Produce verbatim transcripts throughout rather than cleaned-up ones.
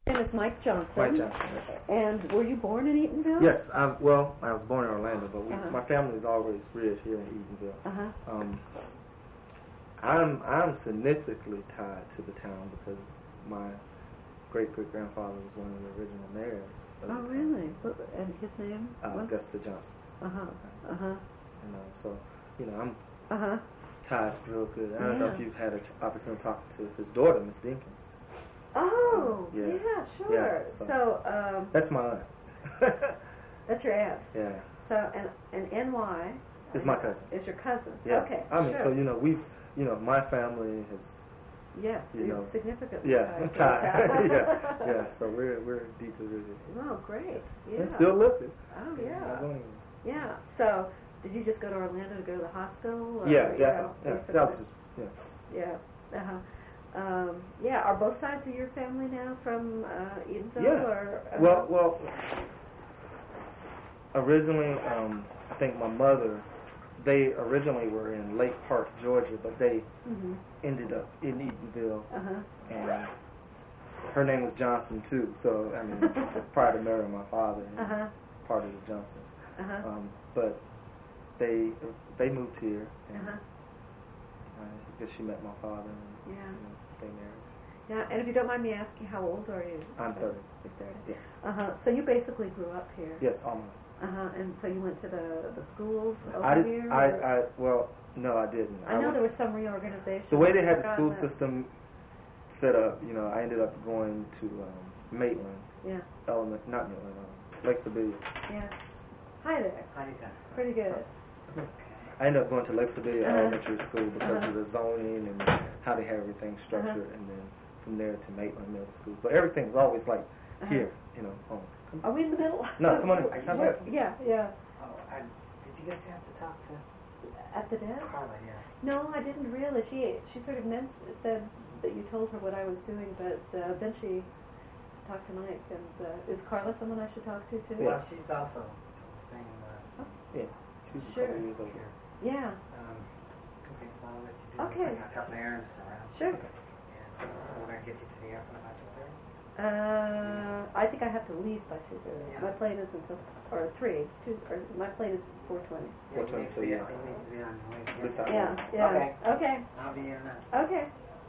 And it's Mike Johnson. Mike Johnson. And were you born in Eatonville? Yes. I, well, I was born in Orlando, but we, uh-huh. my family's always reared here in Eatonville. Uh-huh. Um, I'm I'm significantly tied to the town because my great great grandfather was one of the original mayors. Of Oh, the town. really? And his name? Uh, was? Augusta Johnson. Uh huh. Uh huh. You know, so you know I'm Uh huh. tied real good. I don't know Yeah. if you've had an opportunity to talk to his daughter, Miss Dinkins. Oh, Yeah. yeah, sure. Yeah, so- so, um, That's my aunt. that's your aunt. Yeah, So, and and N Y it's my cousin. is your cousin. Yeah. Okay. I mean, sure. so you know, we've you know, my family has Yes, you you're know, significantly yeah, tied. to tied. the town. yeah, yeah. So we're we're deeply rooted. Oh, great. Yeah. And still looking. Oh, yeah. Not going Yeah. So, did you just go to Orlando to go to the hospital? Or, Yeah, you that's know, yeah. basically? That was just yeah. Yeah. Uh-huh. Um, yeah. Are both sides of your family now from uh, Eatonville? Yes. Or, uh, Well, well. Originally, um, I think my mother. They originally were in Lake Park, Georgia, but they Mm-hmm. ended up in Eatonville, Uh-huh. and her name was Johnson too. So I mean, prior to marrying my father, and Uh-huh. part of the Johnsons. Uh-huh. Um, but they they moved here, and Uh-huh. I guess she met my father, and Yeah. you know, they married. Yeah, and if you don't mind me asking, how old are you? I'm thirty. You're thirty. Yes. Uh-huh. So you basically grew up here. Yes, almost. Uh-huh. And so you went to the, the schools over I did. here? I, or- I well, no, I didn't. I know went there to- was some reorganization. the way they had the I've school forgotten that. system set up. You know, I ended up going to um, Maitland, Yeah. Element, not Maitland, um, Lake Sibylla. Yeah. Hi there. How you doing? Pretty good. I ended up going to Lake Sibylla Uh-huh. Elementary School because Uh-huh. of the zoning and how they had everything structured, Uh-huh. and then from there to Maitland Middle School. But everything's always like Uh-huh. here, you know. Home. Come Are we in the middle? No, come on in. Where- Come where- on. Yeah, yeah. Oh, I, did you get a chance to talk to At the desk? Carla? Yeah. No, I didn't really. She she sort of meant, said that you told her what I was doing, but uh, then she talked to Mike. And uh, is Carla someone I should talk to too? Yeah. Well, she's also saying uh, Yeah, she was Sure. a couple years older. here. Yeah. Um, okay, so I'll let you do Okay. this. I got a couple errands around. Sure. And uh, we're going to get you to the airport about two thirty. Uh, I think I have to leave by two thirty. Yeah. My plane is until or three. Two or my plane is four twenty. What time you so need to yeah. be- you need to be on your way to This the time. airport. Yeah. Yeah. Okay. Okay. I'll be in now. Okay.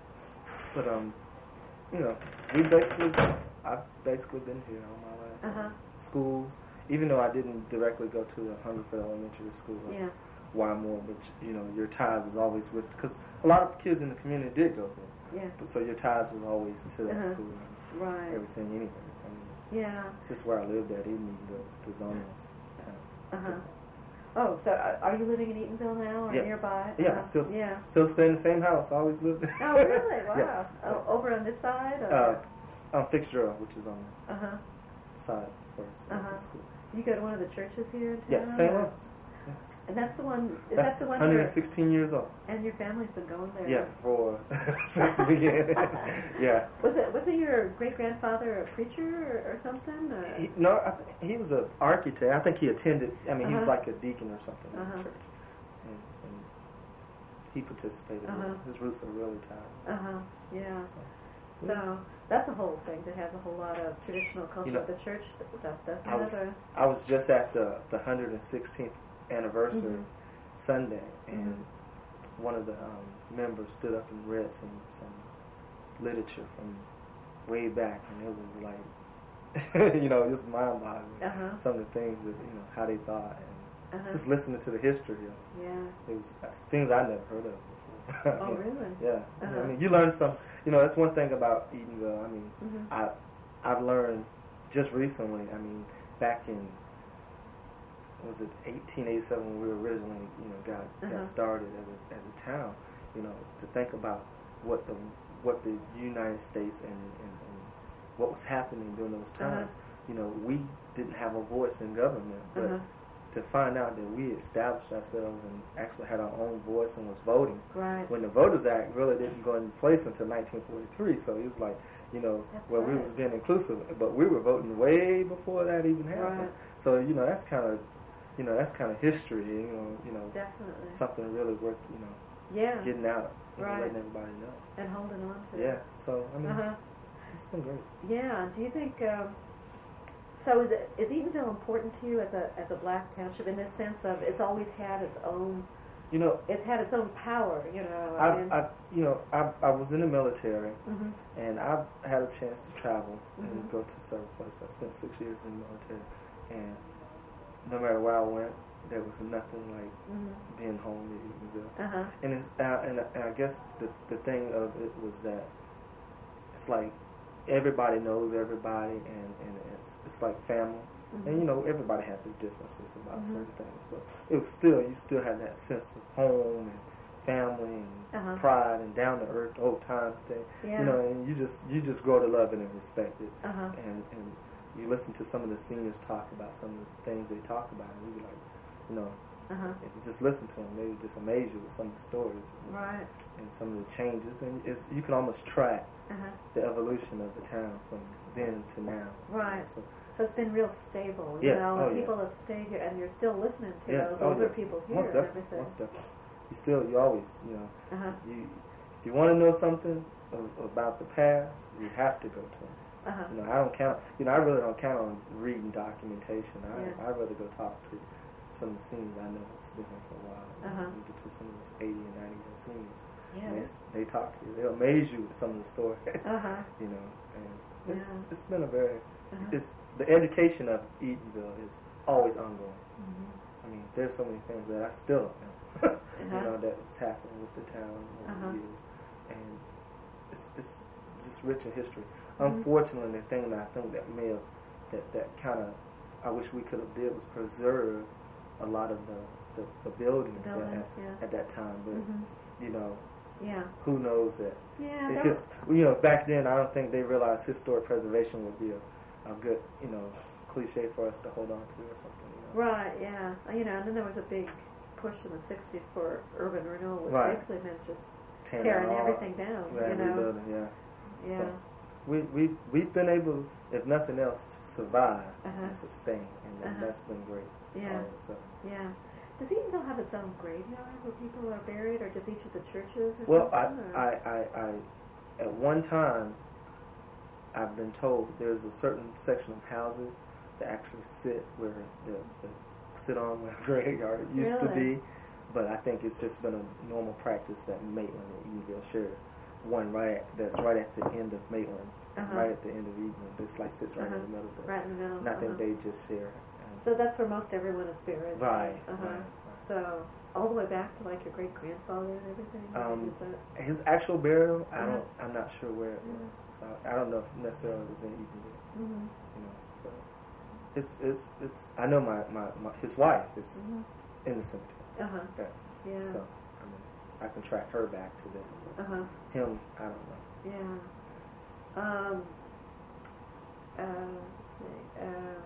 But um, you know, we basically, I've basically been here all my life. Uh huh. Schools, even though I didn't directly go to the Hungerford Elementary School, or Yeah. Wymore, but you know, your ties was always with, because a lot of kids in the community did go there. Yeah. But so your ties was always to that Uh-huh. school and Right. everything anyway. I mean, Yeah. just where I lived at, even goes to Zonia's town. Uh huh. Oh, so uh, are you living in Eatonville now, or Yes. nearby? Yeah, Uh-huh. I still Yeah. still stay in the same house. I always lived there. Oh, really? Wow. Yeah. Oh, over on this side? Or? Uh, on Fitzgerald, which is on Uh huh. the side first of Uh-huh. the school. You go to one of the churches here in town? Yeah, Saint or- Lawrence. Yes. And that's the one. Is That's that the one? one hundred where- sixteen years old. And your family's been going there. Yeah, for since the beginning. Yeah. Was it was it your great grandfather a preacher or, or something? Or? He, no, I th- he was an architect. I think he attended. I mean, he was Uh-huh. like a deacon or something in Uh-huh. the church, and, and he participated. Uh-huh. in it. His roots are really tied. Uh huh. Yeah. So, So that's a whole thing that has a whole lot of traditional culture You know, of the church. That, that's I was another. I was just at the the one hundred sixteenth anniversary Mhm. Sunday, and Mhm. one of the um, members stood up and read some some literature from way back, and it was like, you know, just mind-boggling. Uh-huh. Some of the things that, you know, how they thought, and Uh-huh. just listening to the history. You know, Yeah. it was that's things I never heard of before. Oh, really? Yeah. Uh-huh. I mean, you learn some. You know, that's one thing about Eatonville. I mean, Mhm. I I've learned just recently. I mean, back in was it eighteen eighty-seven when we originally, you know, got Uh-huh. got started as a as a town. You know, to think about what the what the United States and, and, and what was happening during those Uh-huh. times. You know, we didn't have a voice in government, but Uh-huh. to find out that we established ourselves and actually had our own voice and was voting. Right. When the Voters Act really didn't go into place until nineteen forty-three, so it was like, you know, That's well, we right. was being inclusive, but we were voting way before that even happened. Right. So, you know, that's kind of, you know, that's kind of history, you know, you know, Definitely. something really worth, you know, Yeah. getting out and Right. letting everybody know. And holding on to. Yeah. So I mean, Uh huh. it's been great. Yeah. Do you think? Um, so is it is Eatonville important to you as a as a black township in this sense of it's always had its own? You know, it's had its own power. You know. I, I, mean, I you know, I I was in the military, mm-hmm. and I've had a chance to travel mm-hmm. and go to several places. I spent six years in the military, and no matter where I went, there was nothing like mm-hmm. being home in Eatonville. Uh-huh. And it's uh, and, and I guess the the thing of it was that it's like everybody knows everybody, and, and it's it's like family. Mm-hmm. And you know, everybody had their differences about mm-hmm. certain things, but it was still you still had that sense of home and family and uh-huh. pride and down to earth old time thing. Yeah. You know, and you just you just grow to love it and respect it. Uh-huh. And and you listen to some of the seniors talk about some of the things they talk about, and you be like, you know, uh-huh. if you just listen to them, they just amaze you with some of the stories, and, right? and some of the changes, and it's, you can almost track uh-huh. the evolution of the town from then to now. Right. So, so it's been real stable, you yes. know. Oh, and people yes. have stayed here, and you're still listening to yes. those oh, older yes. people here most and definitely. everything. Most definitely. You still, you always, you know, uh-huh. you you want to know something of, about the past, you have to go to them. Uh-huh. You know, I don't count. You know, I really don't count on reading documentation. I Yeah. I'd rather go talk to some of the seniors I know that's been here for a while. Uh-huh. You get to some of those eighty and ninety year seniors. Yeah. And they, they talk to you. They'll amaze you with some of the stories. Uh-huh. You know, and it's Yeah. it's been a very Uh-huh. it's the education of Eatonville is always ongoing. Mm-hmm. I mean, there's so many things that I still don't know. uh-huh. You know, that's happening with the town over Uh-huh. the years, and it's it's just rich in history. Mm-hmm. Unfortunately, the thing that I think that may have, that, that kind of, I wish we could have did was preserve a lot of the, the, the buildings, Buildings, at, yeah. at that time. But, Mm-hmm. you know, Yeah. who knows that? Yeah. It that his, was- you know, back then, I don't think they realized historic preservation would be a, a good, you know, cliche for us to hold on to or something. You know? Right. Yeah. Uh, You know, and then there was a big push in the sixties for urban renewal, which Right. basically meant just Tearing tearing all- everything down. Right, you know. rebuilding, yeah. Yeah. So, we we we've been able, if nothing else, to survive Uh-huh. and sustain, and that- Uh-huh. that's been great. Yeah. All of a sudden. Yeah. Does Eatonville have its own graveyard where people are buried, or just each of the churches or Well, I, something? or- I, I, I, at one time, I've been told there's a certain section of houses that actually sit where the, the sit on where a graveyard used to Really? be, but I think it's just been a normal practice that Maitland and Eatonville share one right at, that's right at the end of Maitland, Uh-huh. right at the end of Eatonville. It's like sits right Uh-huh. in the middle of it. Right in the middle. And I think uh-huh. they just share. And So that's where most everyone is buried. Right, Uh-huh. right, right. So all the way back to like your great grandfather and everything. Um, Is that- his actual burial, I Uh-huh. don't, I'm not sure where it was. So I don't know if necessarily it was in Eatonville. Mhm. You know, but it's it's it's. I know my, my, my his wife is Mhm. in the cemetery. Uh huh. Yeah. Yeah. So I mean, I can track her back to them. Uh huh. Him, I don't know. Yeah. Um. Uh, let's see. Um.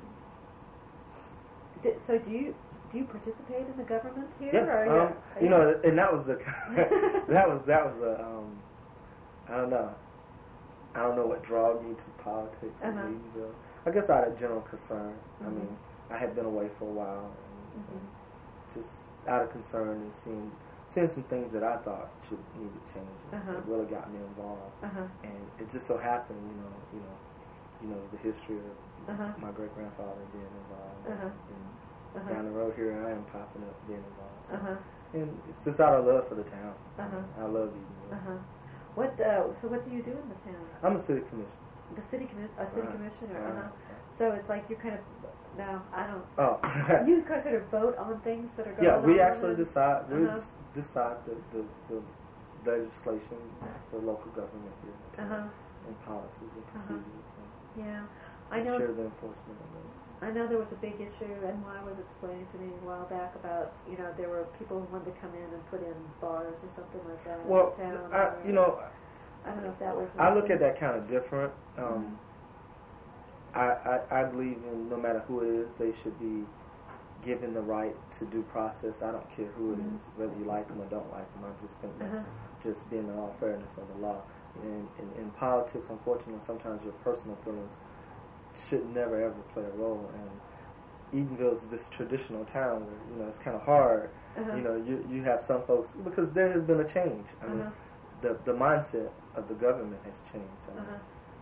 Di- so do you do you participate in the government here? Yes. Or Um, are you you- know, and that was the that was that was a um. I don't know. I don't know what drew me to politics Uh-huh. in Eatonville. I guess out of general concern. I Mhm. mean, I had been away for a while, and, Mhm. and just out of concern and seeing seeing some things that I thought should needed changing. Uh-huh. It really got me involved, Uh-huh. and it just so happened, you know, you know, you know, the history of Uh-huh. my great grandfather being involved, Uh-huh. and Uh-huh. down the road here I am popping up being involved. So. Uh-huh. And it's just out of love for the town. Uh-huh. I love Eatonville. Uh-huh. What? Uh, so what do you do in the town? I'm a city commissioner. The city commi- a city Right. commissioner. Right. Uh-huh. So it's like you kind of no, I don't. Oh, You guys sort of vote on things that are going yeah. on. We actually and- decide. We Uh-huh. just decide the, the, the legislation for local government here in the town, Uh-huh. and policies and Uh-huh. procedures. And Yeah, I know. share the enforcement of those. I know there was a big issue, and Y was explaining to me a while back about, you know, there were people who wanted to come in and put in bars or something like that Well, in town. I, or- you know, I don't know if that was. I look at that kind of different. Um, Mhm. I, I, I believe in no matter who it is, they should be given the right to due process. I don't care who it Mhm. is, whether you like them or don't like them. I just think that's Uh-huh. just being in all fairness of the law. And in, in politics, unfortunately, sometimes your personal feelings should never ever play a role. And Eatonville's this traditional town where, you know, it's kind of hard. Uh-huh. You know, you you have some folks, because there has been a change. I mean, Uh-huh. the the mindset of the government has changed. I mean, Uh-huh. and,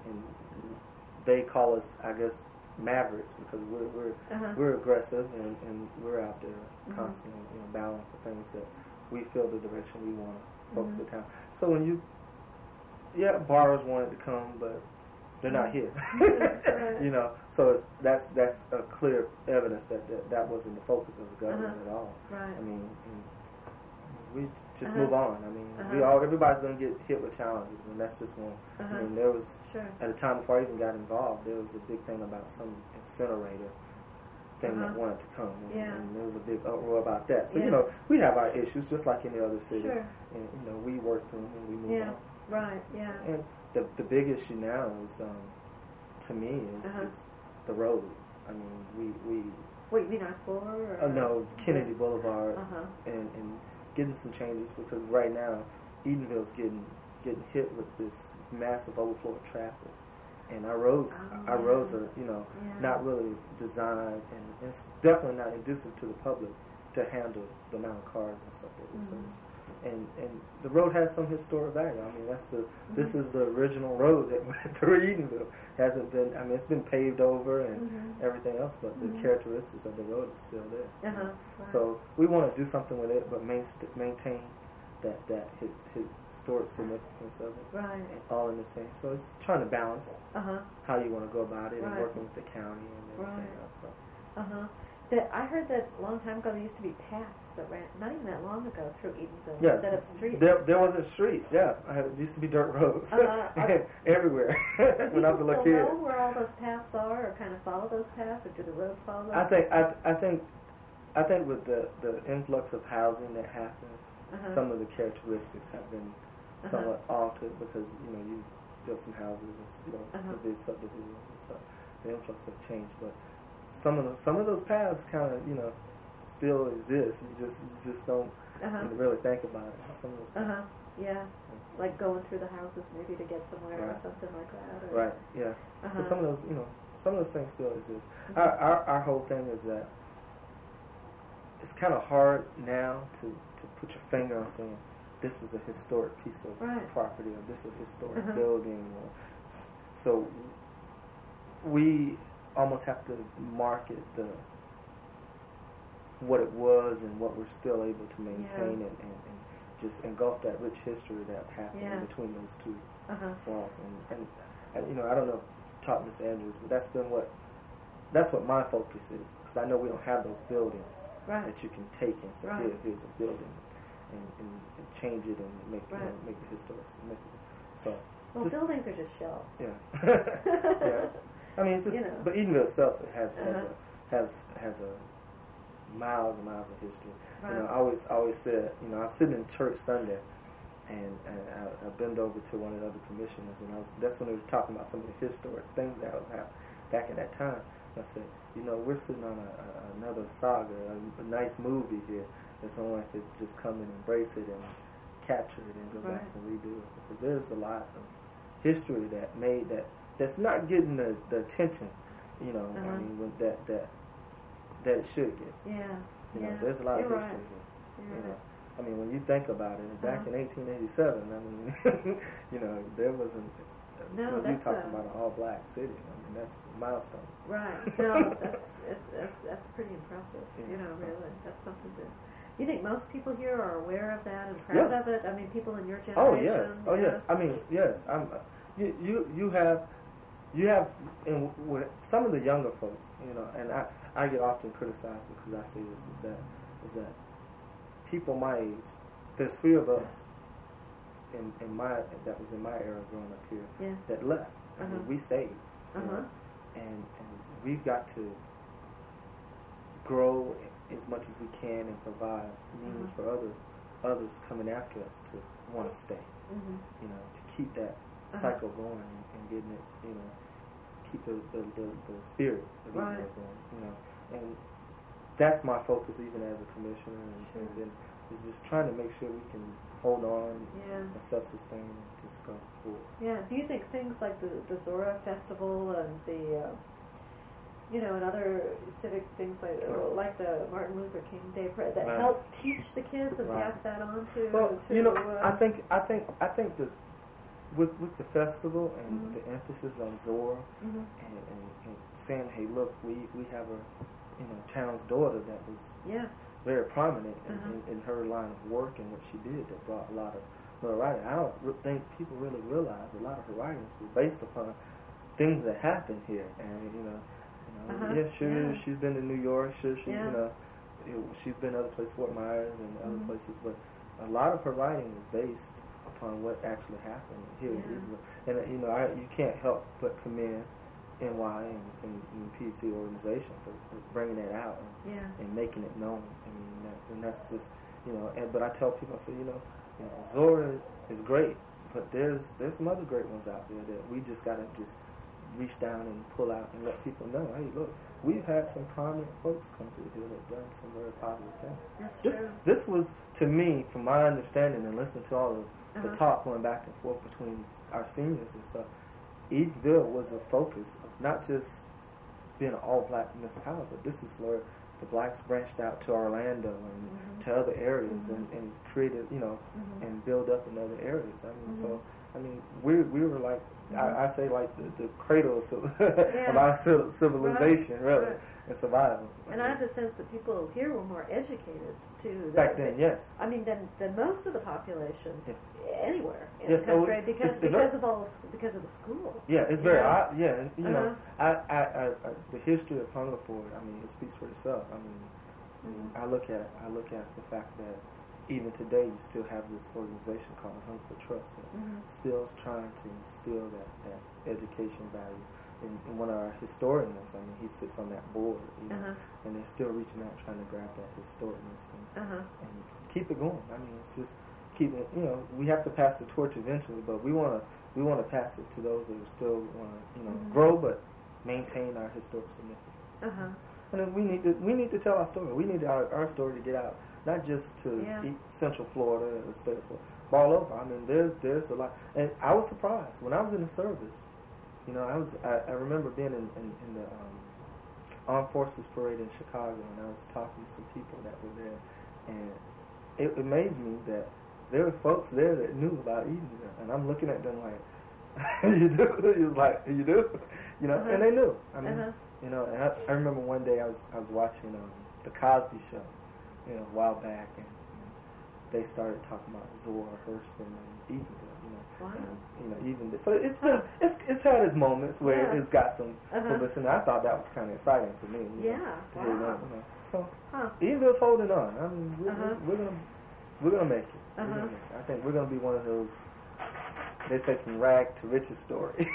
and they call us, I guess, mavericks because we're we're uh-huh. we're aggressive and, and we're out there mm-hmm. constantly, you know, battling for things that we feel the direction we want to focus mm-hmm. the town. So when you, yeah, borrowers wanted to come, but they're not here. Right. You know, so it's, that's that's a clear evidence that that, that wasn't the focus of the government uh-huh. at all. Right. I mean, we just uh-huh. move on. I mean, uh-huh. we all everybody's gonna get hit with challenges, and that's just one. Uh-huh. I mean, there was sure. at a time before I even got involved, there was a big thing about some incinerator thing uh-huh. that wanted to come, and, yeah. and there was a big uproar about that. So yeah. you know, we have our issues just like any other city, sure. and you know, we work through them and we move yeah. on. Right. Yeah. And the the big issue now is, um, to me, is, uh-huh. is the road. I mean, we we. Wait, you mean I four? Or Uh, no, Kennedy Boulevard, uh-huh. and and getting some changes because right now, Edenville's getting getting hit with this massive overflow of traffic, and our roads oh, our yeah. roads are you know yeah. not really designed, and it's definitely not conducive to the public to handle the amount of cars and stuff that we mm-hmm. service. And and the road has some historic value. I mean, that's the mm-hmm. this is the original road that went through Edenville. Hasn't been. I mean, it's been paved over and mm-hmm. everything else, but mm-hmm. the characteristics of the road is still there. Uh-huh. Right. So we want to do something with it, but main, maintain that that his, historic significance of it. Right. All in the same. So it's trying to balance uh-huh. how you want to go about it right. and working with the county and everything right. else. So. Uh huh. That I heard that a long time ago there used to be paths that ran, not even that long ago, through Edenville Yeah. instead of streets. There, there wasn't streets. Yeah, I had, it used to be dirt roads uh-huh. everywhere when I was a little kid. Do kid. you know where all those paths are, or kind of follow those paths, or do the roads follow those? I think I, I think I think with the, the influx of housing that happened, uh-huh. some of the characteristics have been uh-huh. somewhat altered because you know you built some houses and you know uh-huh. the big subdivisions and stuff. The influx have changed, but some of the, some of those paths kind of you know still exist. You just you just don't uh-huh. you know, really think about it. Some of those uh huh. paths. Yeah. Like going through the houses maybe to get somewhere right. or something like that. Or, right. Yeah. Uh-huh. So some of those you know some of those things still exist. Mm-hmm. Our, our our whole thing is that it's kind of hard now to, to put your finger on saying this is a historic piece of right. property or this is a historic uh-huh. building. Or, so we almost have to market the what it was and what we're still able to maintain yeah. and, and, and just engulf that rich history that happened yeah. in between those two uh-huh. walls. And, and, and, you know, I don't know if taught Mister Andrews, but that's been what that's what my focus is, because I know we don't have those buildings right. that you can take and say, right. here, here's a building, and, and, and change it and make right. you know, make the historic significance. So well, just, buildings are just shells. Yeah. yeah. I mean, it's just, you know. but Edenville itself has has, uh-huh. a, has has a miles and miles of history. Right. You know, I always I always said, you know, I was sitting in church Sunday, and, and I, I bent over to one of the other commissioners, and I was that's when they were talking about some of the historic things that was happening back in that time. And I said, you know, we're sitting on a, a, another saga, a, a nice movie here. That someone could just come and embrace it and capture it and go right. back and redo it, because there's a lot of history that made that that's not getting the, the attention, you know. Uh-huh. I mean, when that that that it should get. Yeah. You yeah. know, there's a lot You're of history right. here. You're You know, right. I mean, when you think about it, back uh-huh. in eighteen eighty-seven, I mean, you know, there wasn't. No, you know, that's you talking a, about an all-black city. I mean, that's a milestone. Right. No, that's it's, that's that's pretty impressive. Yeah, you know, so. really, that's something to. You think most people here are aware of that and proud Yes. of it? I mean, people in your generation. Oh yes, oh yeah. yes. I mean, yes. I'm. Uh, you you you have, you have, and with some of the younger folks, you know, and I I get often criticized because I say this is that is that people my age, there's three of us in in my that was in my era growing up here Yeah. that left. I Uh-huh. mean, we stayed, you Uh-huh. know, and and we've got to grow as much as we can and provide means Uh-huh. for other others coming after us to want to stay. Mm-hmm. You know, to keep that Uh-huh. cycle going and, and getting it, you know, keep the the, the, the spirit of it Right. going. You know, and that's my focus even as a commissioner, and, Sure. and then is just trying to make sure we can hold on Yeah. and self-sustain and just go forward. Yeah. Do you think things like the the Zora Festival and the uh, you know, and other civic things like or like the Martin Luther King Day Parade that Right. help teach the kids and Right. pass that on to? Well, to you know, uh, I think I think I think the with with the festival and mm-hmm. the emphasis on Zora mm-hmm. and, and, and saying, hey, look, we, we have a you know town's daughter that was yes. very prominent in, uh-huh. in, in her line of work and what she did that brought a lot of notoriety. I don't re- think people really realize a lot of her writings were based upon things that happened here, and you know, you know uh-huh. yeah, sure, yeah. she's been to New York, sure, she, yeah. you know, it, she's been other places, Fort Myers and mm-hmm. other places, but a lot of her writing is based upon what actually happened here. Yeah. And, you know, I, you can't help but commend N Y and, and, and P C organization for, for bringing that out and, yeah. and making it known. I mean, that, and that's just, you know, and, but I tell people, I say, you know, you know, Zora is great, but there's there's some other great ones out there that we just got to just reach down and pull out and let people know, hey, look, we've had some prominent folks come through here that done some very positive things. That's this, true. This was, to me, from my understanding and listening to all of uh-huh. the talk going back and forth between our seniors and stuff, Edenville was a focus of not just being an all-black municipality, but this is where the blacks branched out to Orlando and mm-hmm. to other areas mm-hmm. and, and created, you know, mm-hmm. and build up in other areas. I mean, mm-hmm. so, I mean, we we were like, mm-hmm. I, I say like the, the cradle of, yeah. of our civilization, right. really, right. and survival. And I have the sense that people here were more educated, too. Back then, yes. I mean, than, than most of the population yes. anywhere in yes, the country oh, because, it's, because of all because of the school. Yeah, it's very, yeah, I, yeah and, you uh-huh. know, I, I, I, I, the history of Hungerford, I mean, it speaks for itself. I mean, mm-hmm. I look at I look at the fact that even today you still have this organization called the Hungerford Trust that mm-hmm. still trying to instill that, that education value. And, and one of our historians, I mean, he sits on that board, you know, uh-huh. and they're still reaching out trying to grab that historicness and, uh-huh. and keep it going. I mean, it's just keep it, you know, we have to pass the torch eventually, but we want to we want to pass it to those that are still want to, you know, mm-hmm. grow but maintain our historic significance. Uh-huh. And then we need to we need to tell our story. We need our, our story to get out, not just to yeah. eat Central Florida or the state of Florida, but all over. I mean, there's there's a lot. And I was surprised when I was in the service. You know, I was I, I remember being in, in, in the um, Armed Forces Parade in Chicago, and I was talking to some people that were there, and it amazed me that there were folks there that knew about Edenville, and I'm looking at them like, you do? He was like, you do? You know, uh-huh. and they knew. I mean, uh-huh. you know, and I, I remember one day I was I was watching um, the Cosby Show, you know, a while back, and, and they started talking about Zora Hurston and Edenville. Wow. And, you know, even so, it's been it's it's had its moments where yeah. it's got some uh-huh. publicity. I thought that was kind of exciting to me. You yeah. know, to wow. hear that, you know. So huh. Edenville's holding on. I mean, we're, uh-huh. we're, we're gonna we're gonna make it. Uh-huh. We're gonna make it. I think we're gonna be one of those. They say from rag to riches story.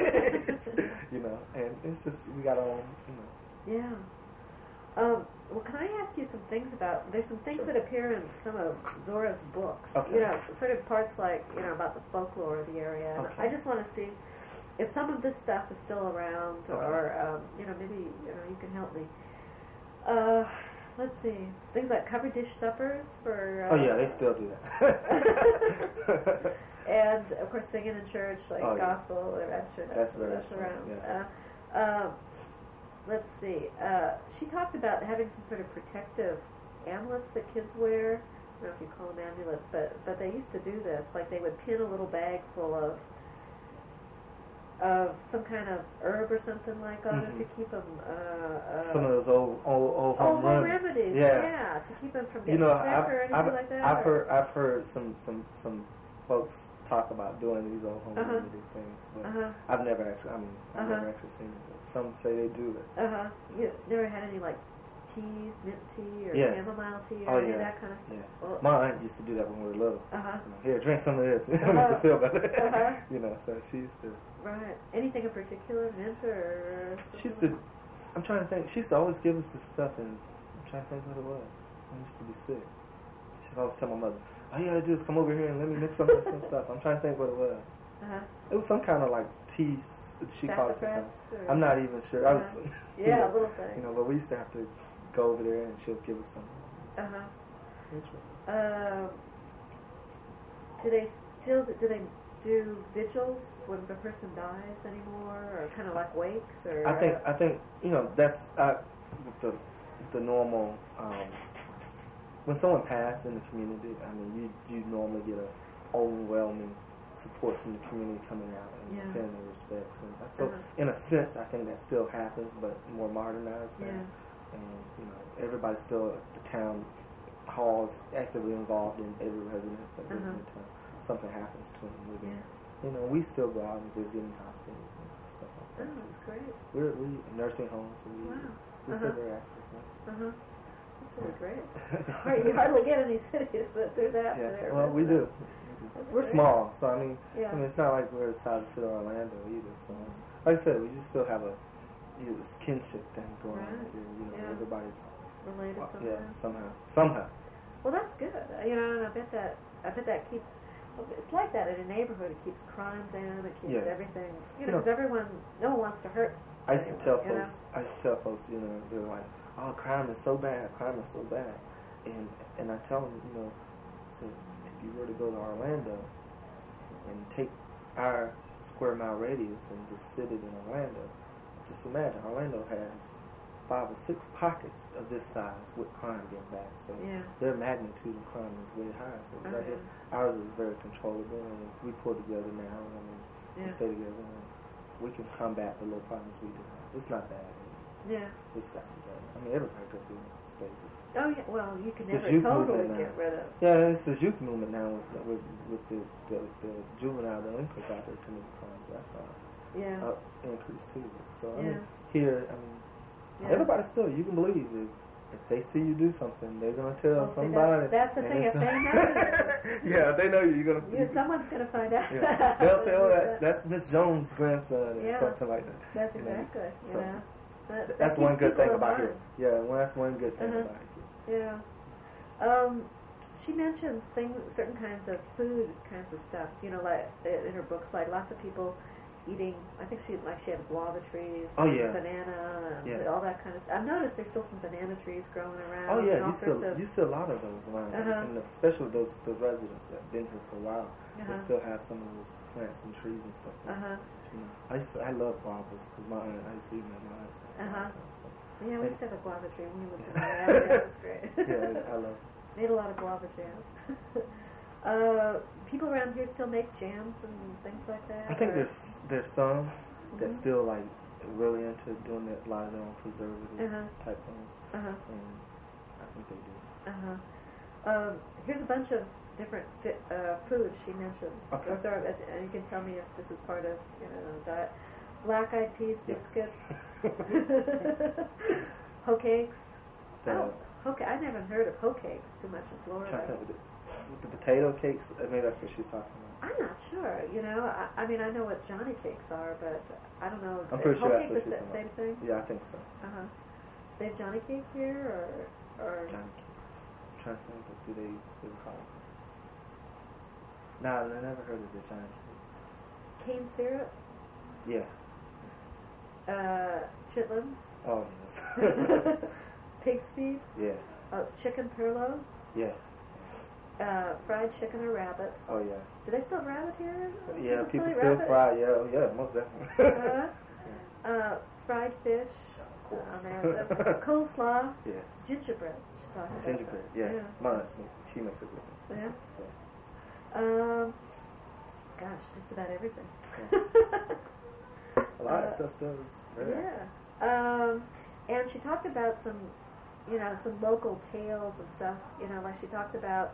You know, and it's just we got on. You know. Yeah. Um, well, can I ask you some things about, there's some things Sure. that appear in some of Zora's books, Okay. you know, sort of parts like, you know, about the folklore of the area. And Okay. I just want to see if some of this stuff is still around Okay. or, um, you know, maybe, you know, you can help me. Uh, let's see, things like covered dish suppers for... Uh, Oh, yeah, they still do that. And, of course, singing in church, like Oh, yeah. gospel, I'm sure that's, That's very that's strong, around. yeah. Uh, um, let's see. Uh, she talked about having some sort of protective amulets that kids wear. I don't know if you call them amulets, but but they used to do this. Like they would pin a little bag full of of some kind of herb or something like on mm-hmm. it to keep them. Uh, uh, some of those old old old home, old home remedies. remedies. Yeah. yeah, to keep them from You getting know, sick I've, or anything I've, like that. I've or? heard I've heard some some some folks talk about doing these old home Uh-huh. remedy things, but Uh-huh. I've never actually. I mean, I've Uh-huh. never actually seen it. But some say they do it. Uh huh. You never had any like teas, mint tea, or Yes. chamomile tea, or Oh, any yeah. of that kind of stuff? Yeah. Well, My aunt used to do that when we were little. uh huh. You know, here, drink some of this. It Uh-huh. makes you feel better. Uh-huh. You know, so she used to. Right. Anything in particular, mint or? She used to. I'm trying to think. She used to always give us this stuff, and I'm trying to think what it was. I used to be sick. She'd always tell my mother, "All you gotta do is come over here and let me mix some of some stuff." I'm trying to think what it was. Uh-huh. It was some kind of like tea. She called it something. Sassafras, or- I'm not even sure. I was. Uh-huh. you Yeah, know, a little thing. You know, but we used to have to go over there, and she'll give us some. Uh huh. That's right. Um, do they still do they do vigils when the person dies anymore, or kind of like wakes, or? I think I think you know that's uh, with the with the normal. Um, when someone passed in the community, I mean, you you normally get a overwhelming support from the community coming out and Yeah. paying their respects. And that, so, Uh-huh. in a sense, I think that still happens, but more modernized now. Yeah. And you know, everybody's still the town halls actively involved in every resident that lives Uh-huh. in the town. Something happens to them. We, Yeah. You know, we still go out and visit in hospitals and stuff like Oh, that. too. that's great. We're we nursing homes. And we, Wow. We're still Uh-huh. very active. Yeah. Uh huh. That's really great. Hard- you hardly get any cities that do that. Yeah, there, well, but, we uh, do. That's We're great. small, so I mean, Yeah. I mean, it's not like we're the size of City of Orlando either. So, it's, like I said, we just still have a you know, this kinship thing going on Right. here. You know, Yeah. everybody's Related uh, somehow. yeah, somehow, somehow. Well, that's good. Uh, You know, and I bet that I bet that keeps. Well, it's like that in a neighborhood. It keeps crime down. It keeps Yes. everything. You You know, know- because everyone, no one wants to hurt. I used to anyone, tell you know? folks, I used to tell folks, you know, they're like, "Oh, crime is so bad, crime is so bad," and and I tell them, you know, so if you were to go to Orlando and take our square mile radius and just sit it in Orlando, just imagine Orlando has five or six pockets of this size with crime getting bad. So Yeah. their magnitude of crime is way higher. So Uh-huh. right here, ours is very controllable, and we pull together now, and Yeah. we stay together, and we can combat the little problems we do have. It's not bad. Yeah. It's got to be better. I mean, everybody goes through stages. Oh yeah. Well, you can It's this never youth totally movement get now. rid of. Yeah, it's this youth movement now with with, with the, the, the juvenile delinquents out there committing crimes. That's a Yeah. up increase too. So I Yeah. mean, here, I mean, Yeah. everybody still, you can believe if if they see you do something, they're gonna tell Well, see, somebody. that's- that's the and thing, it's if they gonna- yeah, if they know you, you're gonna. Yeah, someone's gonna find out. Yeah. They'll say, "Oh, that's that's Miss Jones' grandson," or Yeah. something like that. That's you know. exactly. You So, know. That, that That's keeps one good people thing in about line. here. Yeah, well, that's one good thing Uh-huh. about here. Yeah. Um, she mentioned things, certain kinds of food, kinds of stuff. You know, like uh, in her books, like lots of people eating. I think she like she had guava trees, Oh, yeah. banana, and Yeah. all that kind of stuff. I've noticed there's still some banana trees growing around. Oh and yeah, all you see, sorts of, you see a lot of those around, Uh-huh. and especially those the residents that have been here for a while. Uh-huh. They still have some of those plants and trees and stuff. Uh huh. You know, I used to, I love guavas because my aunt, I used to eat them at my aunt's house. all the Uh-huh. time, so. Yeah, we used to have a guava tree when we lived in Miami. That was great. Yeah, I love. Made a lot of guava jam. uh, people around here still make jams and things like that. I think or- there's there's some that Mhm. still like really into doing that, a lot of their own preservatives Uh-huh. type things, Uh-huh. and I think they do. Uh-huh. Um, here's a bunch of different fi- uh, foods she mentions. Okay. Those are, uh, you can tell me if this is part of you know diet. Black-eyed peas Yes. biscuits, hoe cakes. The- Oh, hoe ca- I never heard of hoe cakes too much in I'm trying to Florida. think with the, with the potato cakes. uh, Maybe that's what she's talking about. I'm not sure. You know, I, I mean, I know what Johnny cakes are, but I don't know. I'm is pretty hoe sure that's cake what the she's sa- talking same about. thing. Yeah, I think so. Uh huh. They have Johnny cake here, or or Johnny cake. I'm trying to think. Of, do they still call it? Nah, I never heard of the Johnny cake. cane syrup, Yeah. uh, chitlins, Oh yes. pig's feet, yeah. uh, chicken perlo, Yeah. uh, fried chicken or rabbit. Oh yeah. Do they still have rabbit here? Yeah, people eat still rabbit? fry. Yeah, oh, yeah, most definitely. Uh, uh, fried fish. Uh, on there. Uh, coleslaw, Yes. gingerbread. She talked about Gingerbread. that. Yeah. Yeah. My aunt, she makes it with me. Yeah. Um, gosh, just about everything. A lot of Uh, stuff still is very Yeah. Um, and she talked about some, you know, some local tales and stuff. You know, like she talked about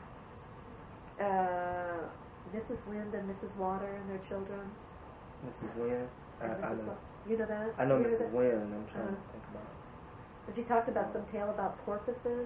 uh, Missus Wind and Missus Water and their children. Missus Wynn. I, And I Missus know. Wa- You know that? I know You heard Missus that? Wynn, and I'm trying Uh-huh. to think about. And she talked about some tale about porpoises.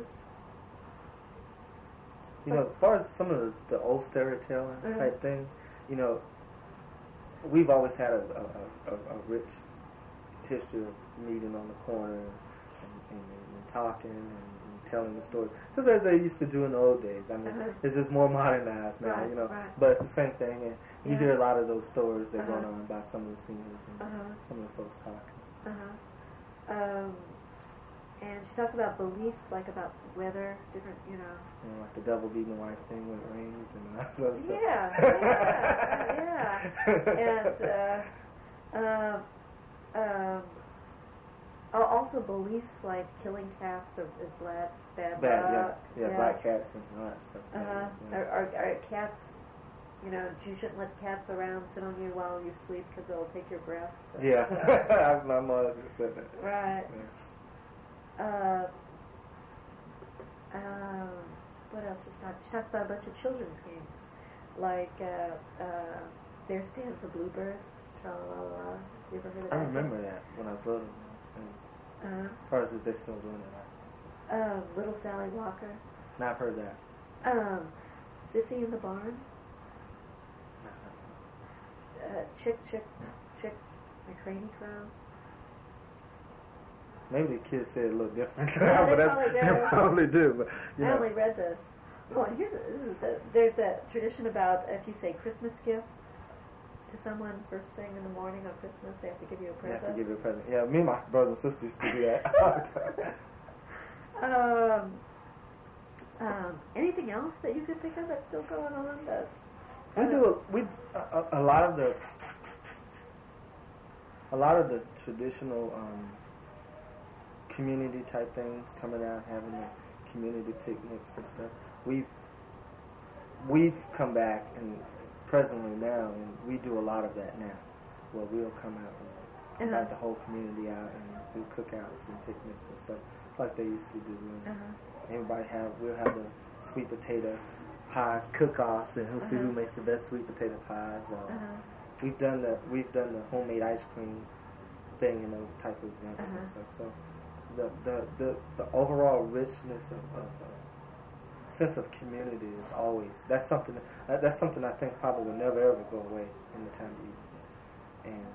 You know, as far as some of the, the old storytelling Uh-huh. type things, you know, we've always had a, a, a, a rich history of meeting on the corner and, and, and talking and, and telling the stories, just as they used to do in the old days. I mean, Uh-huh. it's just more modernized now, Right, you know. right. But it's the same thing, and you Yeah. hear a lot of those stories that Uh-huh. go on by some of the seniors and Uh-huh. some of the folks talking. Uh-huh. Um, and she talked about beliefs, like about weather, different, you know. You know, like the devil beating the wife thing when it rains and all that sort of stuff. Yeah, yeah, yeah. And uh, um, um, al- also beliefs like killing cats are, is bad, bad, Bad, yeah, luck. yeah, black cats and all that stuff. Uh-huh. Yeah. Are, are, are cats you know, you shouldn't let cats around sit on you while you sleep because they'll take your breath. But, yeah, my mother said that. Right. Yeah. Uh, um, what else was talking? She talks about a bunch of children's games, like uh, uh, There Stands a Bluebird. Tra-la-la-la. You ever heard of that? I remember that when I was little. Uh-huh. As far as if they're still doing it. Uh, Little Sally Walker. No, I've heard that. Um, Sissy in the Barn. Uh, Chick, Chick, Chick, McCraney Crown. Maybe the kids say it a little different, Yeah, but they that's, probably do. they probably do. But you I know, only read this. Oh, and here's a, this is the, there's that tradition about if you say Christmas gift to someone first thing in the morning on Christmas, they have to give you a you present. have to give you a present. Yeah, me and my brothers and sisters used to do that all the time. Um, um, anything else that you could think of that's still going on? That's We do a, we a, a, a lot of the a lot of the traditional um, community type things, coming out, having the community picnics and stuff. We've we've come back and presently now, and we do a lot of that now, where we'll come out and invite Uh-huh. the whole community out and do cookouts and picnics and stuff like they used to do. And Uh-huh. everybody have we'll have the sweet potato pie cook-offs, and who'll see who Uh-huh. makes the best sweet potato pies. Uh, Uh-huh. We've done the we've done the homemade ice cream thing and those type of events Uh-huh. and stuff. So the the the, the overall richness of, of uh, sense of community is always that's something that, that's something I think probably will never ever go away in the time of evening. And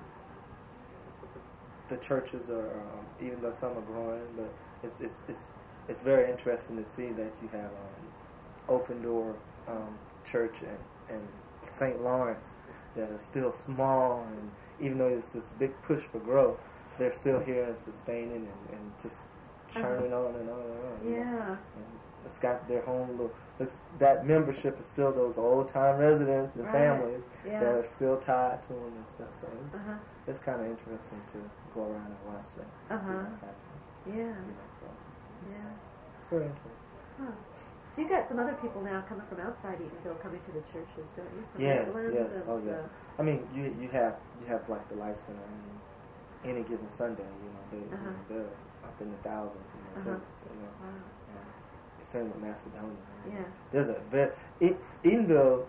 the churches are um, even though some are growing, but it's it's it's it's very interesting to see that you have um, Open Door um, Church and, and Saint Lawrence that are still small, and even though it's this big push for growth, they're still here and sustaining and, and just churning Uh-huh. on and on and on. you know. Yeah. And it's got their home little. Looks, that membership is still those old time residents and Right. families Yeah. that are still tied to them and stuff. So it's, Uh-huh. it's kind of interesting to go around and watch that. And see Uh-huh. what happens. Yeah. You know, so it's, Yeah. it's very interesting. Huh. So you got some other people now coming from outside Eatonville coming to the churches, don't you? From Yes, England yes. and, Oh yeah. uh, I mean, you you have you have like the Life Center. I mean, any given Sunday, you know, they, Uh-huh. you know, they're up in the thousands in Uh-huh. attendance. You know, wow. and same with Macedonia. I mean, Yeah. There's a very e- Eatonville,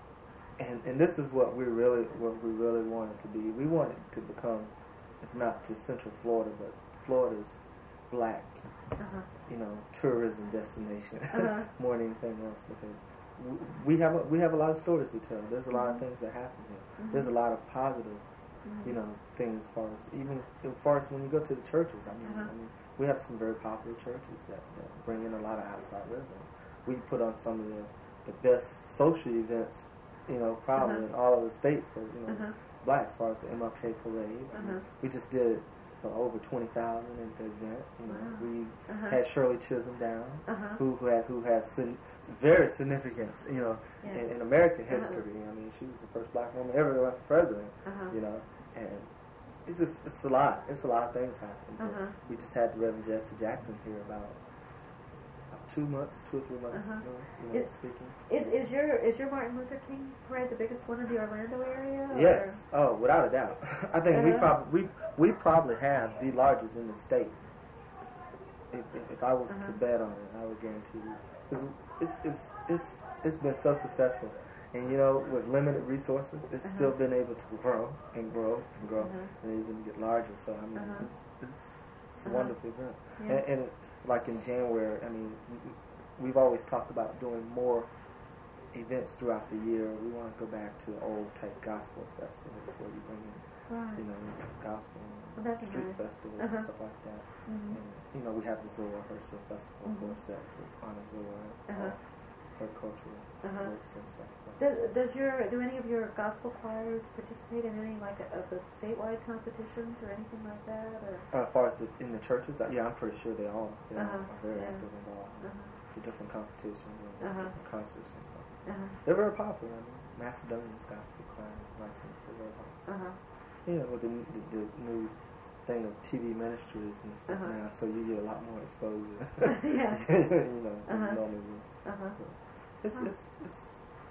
and and this is what we really what we really wanted to be. We wanted to become, if not just Central Florida, but Florida's black, Uh-huh. you know, tourism destination Uh-huh. more than anything else, because w- we have a, we have a lot of stories to tell. There's a lot of Mhm. things that happen here. Mhm. There's a lot of positive, Mhm. you know, things as far as even as far as when you go to the churches. I mean, Uh-huh. I mean, we have some very popular churches that, that bring in a lot of outside residents. We put on some of the the best social events, you know, probably Uh-huh. in all of the state for you know Uh-huh. black, as far as the M L K parade. I mean, Uh-huh. we just did uh, over twenty thousand in the event. You know, Wow. we Uh-huh. had Shirley Chisholm down, Uh-huh. who who has who has sin, very significance, you know, Yes. in, in American Uh-huh. history. I mean, she was the first black woman ever to run for president. Uh-huh. You know, and it's just it's a lot. It's a lot of things happen. But Uh-huh. we just had the Reverend Jesse Jackson here about, about two months, two or three months Uh-huh. ago, you know, It- speaking. Is is your is your Martin Luther King parade the biggest one in the Orlando area? or- Yes. Oh, without a doubt. I think we Uh-huh. probably we we probably have the largest in the state. If, if, if I was Uh-huh. to bet on it, I would guarantee you, because it's it's it's it's been so successful, and you know, with limited resources, it's Uh-huh. still been able to grow and grow and grow Uh-huh. and even get larger. So I mean, Uh-huh. it's, it's it's a Uh-huh. wonderful event. Yeah. And, and like in January, I mean, we- we've always talked about doing more events throughout the year. We want to go back to old type gospel festivals where you bring in, Right. you know, gospel Well, that'd be street nice. festivals Uh-huh. and stuff like that. Mhm. And, you know, we have the Zora Herschel Festival, Mhm. of course, that honors Zora, Uh-huh. uh, her cultural Uh-huh. works and stuff. But Does, does your do any of your gospel choirs participate in any like of the statewide competitions or anything like that? Or uh, as far as the, in the churches, uh, yeah, I'm pretty sure they all they all Uh-huh. are very Yeah. active involved in Uh-huh. the different competitions and Uh-huh. different concerts and stuff. uh-huh. They're very popular. I mean, Macedonian's gospel choir license, they're very popular. Uh-huh. You know, with the, the, the new thing of T V ministries and stuff Uh-huh. now, so you get a lot more exposure. Yeah. you know, than Uh-huh. you normally would. Uh-huh. It's, Huh. it's, it's,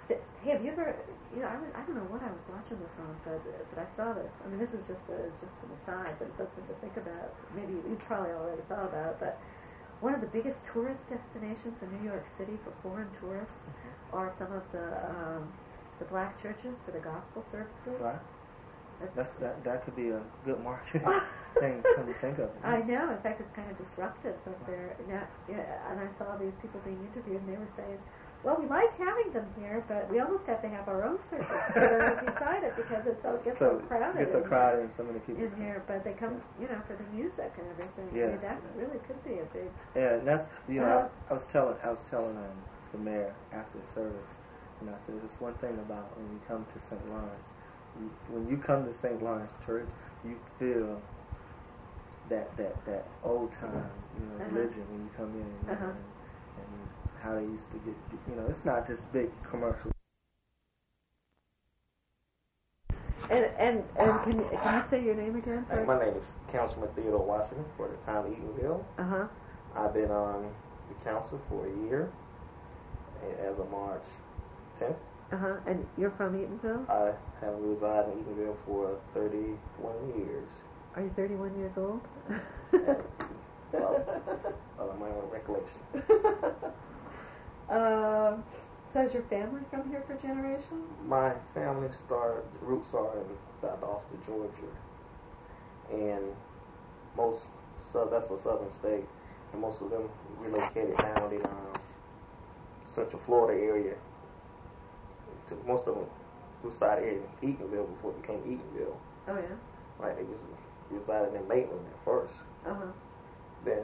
Th- Hey, have you ever? You know, I was. I don't know what I was watching this on, but but I saw this. I mean, this is just a just an aside, but it's something to think about. Maybe you probably already thought about, but one of the biggest tourist destinations in New York City for foreign tourists are some of the um, the black churches for the gospel services. Right. That's, That's that. That could be a good marketing thing. Come to think of it. I know. In fact, it's kind of disruptive. But they're now, yeah. And I saw these people being interviewed, and they were saying, "Well, we like having them here, but we almost have to have our own service beside it because it's so it gets so, so crowded. It's so in crowded, here, and so many people in here. But they come, you know, for the music and everything. Yes. I mean, that really could be a big. Yeah, and that's you know, Uh, I, I was telling I was telling um, the mayor after the service, and I said, "There's one thing about when you come to Saint Lawrence, you, when you come to Saint Lawrence Church, you feel that that that old time, you know, Uh-huh. religion when you come in, you Uh-huh. know, and, and how they used to get, you know, it's not this big commercial." And and, and can, you, can you say your name again? Hey, my name is Councilman Theodore Washington for the town of Eatonville. Uh-huh. I've been on the council for a year, and as of March tenth. Uh-huh. And you're from Eatonville? I have resided in Eatonville for thirty-one years. Are you thirty-one years old? Well, uh, my own recollection. um, so is your family from here for generations? My family started, roots are in Valdosta, Georgia, and most, so that's a southern state, and most of them relocated down in um, Central Florida area. To most of them resided in Eatonville before it became Eatonville. Oh yeah. Right, they was resided in Maitland at first. Uh huh. Then,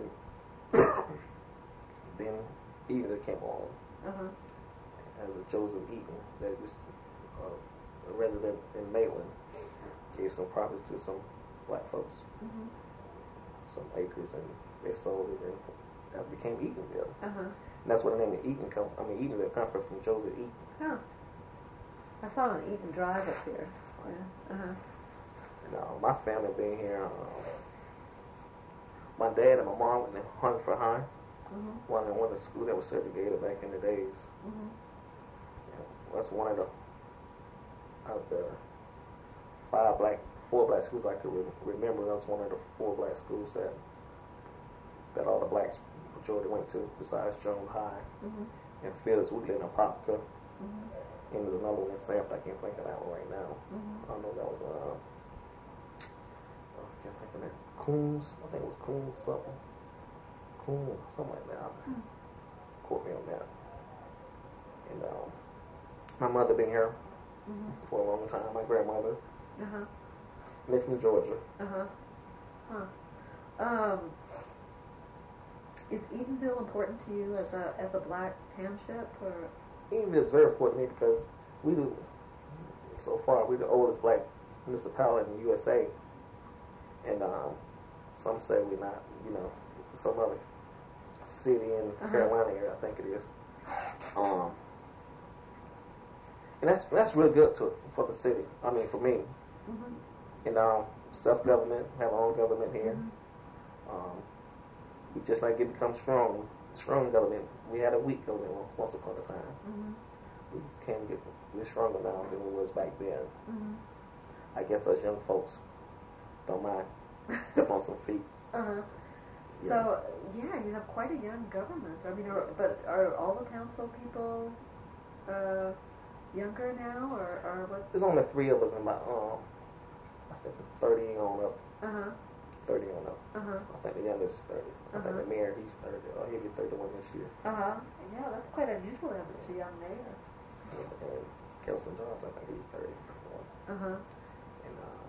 then Eatonville came on Uh huh. as a Joseph Eaton that was uh, a resident in Maitland. Gave some property to some black folks, Mhm. some acres, and they sold it, and that became Eatonville. Uh huh. And that's where the name of Eaton come. I mean, Eatonville comes from Joseph Eaton. Huh. I saw an Eaton Drive up here. Yeah. Uh huh. Now, my family been here. Uh, my dad and my mom went to Huntingford High, Mhm. one of one of the schools that was segregated back in the days. Mhm. Yeah, that's one of the of the five black, four black schools I could re- remember. That was one of the four black schools that that all the blacks majority went to, besides Jones High Mhm. and Phillips Wheatley and Apopka. Mhm. And there's another one in Sanford. I can't think of that one right now. Mhm. I don't know if that was uh, oh, I can't think of that. Coons, I think it was Coons something. Coons, something like that. Hmm. Quote me on that. And um, my mother been here Mhm. for a long time. My grandmother Uh huh. lived from Georgia. Uh huh. Huh. Um. Is Eatonville important to you as a as a black township, or? Even is very important to me because we do, so far, we're the oldest black municipality in the U S A. And um, some say we're not, you know, some other city in Uh-huh. Carolina area, I think it is. Um, and that's that's real good to for the city. I mean, for me. Mhm. And um, self-government, have our own government here. Mhm. Um, we just like it become strong, strong government. We had a weak government once upon a time. Mhm. We can get we're stronger now than we was back then. Mhm. I guess us young folks don't mind step on some feet. Uh huh. Yeah. So yeah, you have quite a young government. I mean, are, but are all the council people uh, younger now, or, or what's? There's only three of us in my um. I said from thirty on up. Uh huh. Thirty on up. Uh huh. I think the youngest is thirty. I think Uh-huh. the mayor he's thirty. Or he'll be thirty-one this year. Uh huh. Yeah, that's quite unusual to have such a young mayor. And, and Councilman Johnson, I think he's thirty-one. Uh huh. And uh,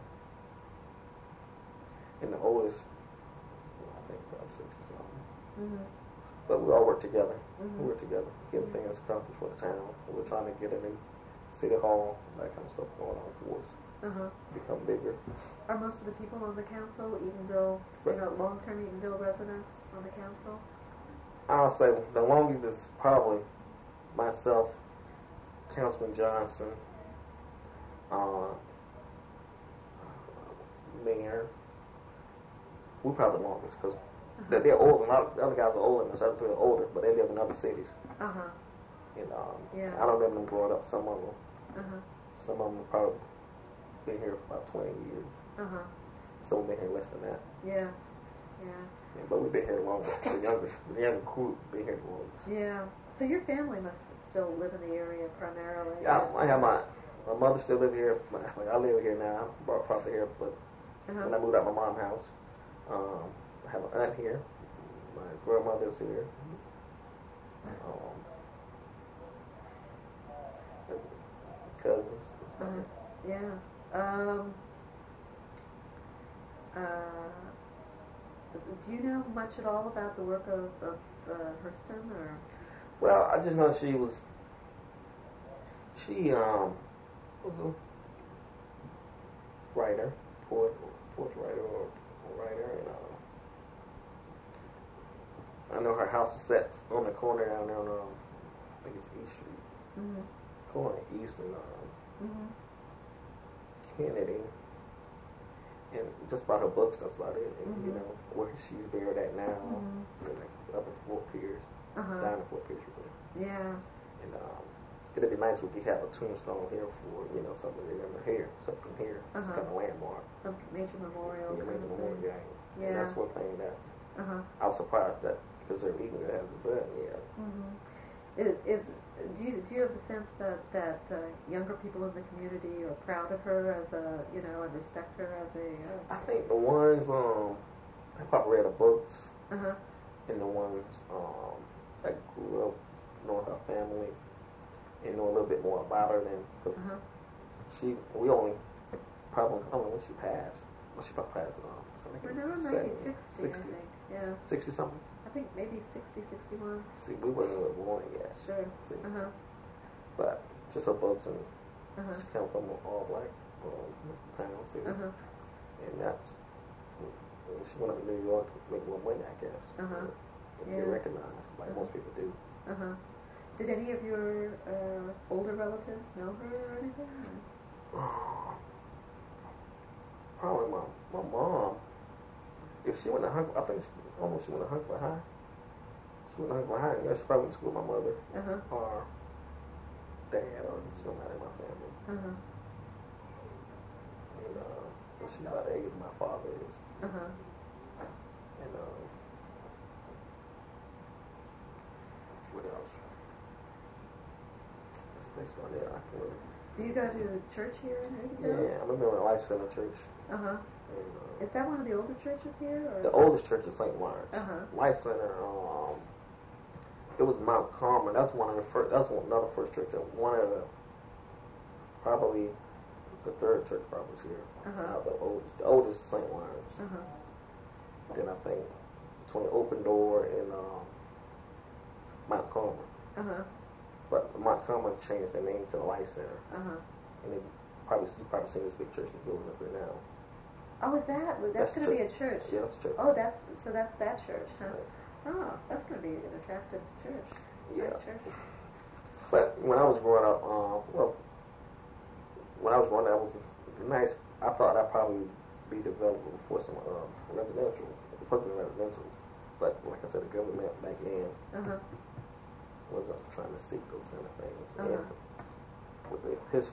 and the oldest, well, I think probably sixty something. Mhm. But we all work together. Mhm. We work together, get things accomplished for the town. We're trying to get a new city hall, that kind of stuff going on for us. Uh huh. Become bigger. Are most of the people on the council Eatonville, you know, long-term Eatonville residents on the council? I'll say the longest is probably myself, Councilman Johnson, uh, Mayor. We're probably the longest because Uh-huh. they're, they're older. A lot of the other guys are older, and the other three are older, but they live in other cities. Uh huh. And um, Yeah. I don't remember them growing up. Some of them, Uh-huh. some of them probably been here for about twenty years. Uh-huh. Some been here less than that. Yeah. Yeah. Yeah, but we've been here longer. The younger, the younger crew been here the longest. Yeah. So your family must still live in the area primarily. Yeah, I, I have my my mother still live here. My, like I live here now. I brought property here, but Uh-huh. when I moved out my mom's house, um, I have an aunt here. My grandmother's here. Um, cousins. That's about Uh-huh. it. Yeah. Um, uh, do you know much at all about the work of, of uh, Hurston, or? Well, I just know she was. She um was a writer, poet, poet writer, or writer, and uh, I know her house was set on the corner down there on um, I think it's East Street, Mm-hmm. corner East and um, Mm-hmm. Kennedy, and just about her books. That's about it. And Mhm. you know where she's buried at now, Mhm. and, like up in Fort Pierce, Uh-huh. down in Fort Pierce, really. Yeah. And um, it'd be nice if we could have a tombstone here for you know something to remember here, something here, some Uh-huh. kind of landmark. Some major memorial. Yeah, kind major of memorial thing. game. Yeah. And that's one thing that Uh-huh. I was surprised that Preserve Eagle has it done yet. Mm-hmm. Is is do you do you have the sense that that uh, younger people in the community are proud of her as a you know and respect her as a I think the ones um that probably read her books, uh huh and the ones um that grew up knowing her family and know a little bit more about her than cause uh huh she we only probably I don't know when she passed. Well, she probably passed um something like around seventy, maybe sixty, I sixty, think. Yeah, sixty something. I think maybe sixty, sixty-one. See, we wasn't really born yet. Sure. See, Uh huh. but just her books and Uh huh. she come from an all black um, town, see, Uh huh. and that's when she went up to New York to make more money, I guess. Uh-huh. And Yeah. get recognized like Uh-huh. most people do. Uh huh. Did any of your uh, older relatives know her or anything? Or? Probably my my mom. If she went to Hunt, I think she, almost she went to Huntford High. She went to Huntford High. Yeah, she probably went to school with my mother Uh huh. or dad or somebody in my family. Uh huh. And uh, and she's about the age my father is. Uh huh. And uh, what else? That's based on it. I can really. Do you go to church here in Edendale? Yeah, I'm a member of Life Center Church. Uh huh. And, uh, Is that one of the older churches here? Or? the oldest church is Saint Lawrence. Uh-huh. Life Center, um, it was Mount Carmel. That's one of the first. That's one, another first church. that- One of the probably the third church probably is here. Uh-huh. Uh, the oldest, the oldest is Saint Lawrence. Uh huh. Then I think between Open Door and um, Mount Carmel. Uh huh. But Mount Carmel changed their name to the Life Center, Uh huh. and they probably you probably seen this big church in the building up there now. Oh, is that? Well, That's that's, the going to be a church. Yeah, that's a church. Oh, that's so. That's that church, huh? Right. Oh, that's going to be an attractive church. Yeah. Nice church. But when I was growing up, um, well, when I was growing up, it was nice. I thought I'd probably be developed before some um, residential. It wasn't residential, but like I said, the government back then Uh huh. was uh, trying to seek those kind of things. Uh-huh. And with the, his